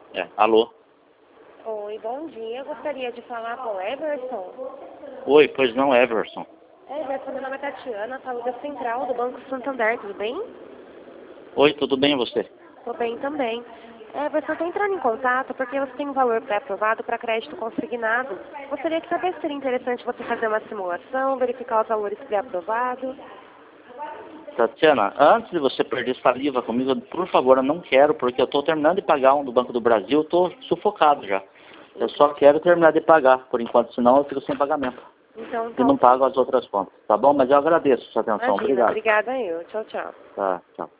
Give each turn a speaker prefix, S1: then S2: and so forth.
S1: Alô?
S2: Oi, bom dia. Eu gostaria de falar com o Everson.
S1: Oi, pois não, Everson.
S2: Everson, meu nome é Tatiana, falo da Central do Banco Santander, tudo bem?
S1: Oi, tudo bem e você?
S2: Tô bem também. Everson, tô entrando em contato porque você tem um valor pré-aprovado para crédito consignado. Gostaria de saber se seria interessante você fazer uma simulação, verificar os valores pré-aprovados.
S1: Tatiana, antes de você perder saliva comigo, por favor, eu não quero, porque eu estou terminando de pagar um do Banco do Brasil, estou sufocado já. Eu só quero terminar de pagar, por enquanto, senão eu fico sem pagamento.
S2: Então,
S1: E não pago as outras contas, tá bom? Mas eu agradeço a sua atenção.
S2: Imagina,
S1: Obrigado.
S2: obrigada eu. Tchau, tchau.
S1: Tá, tchau.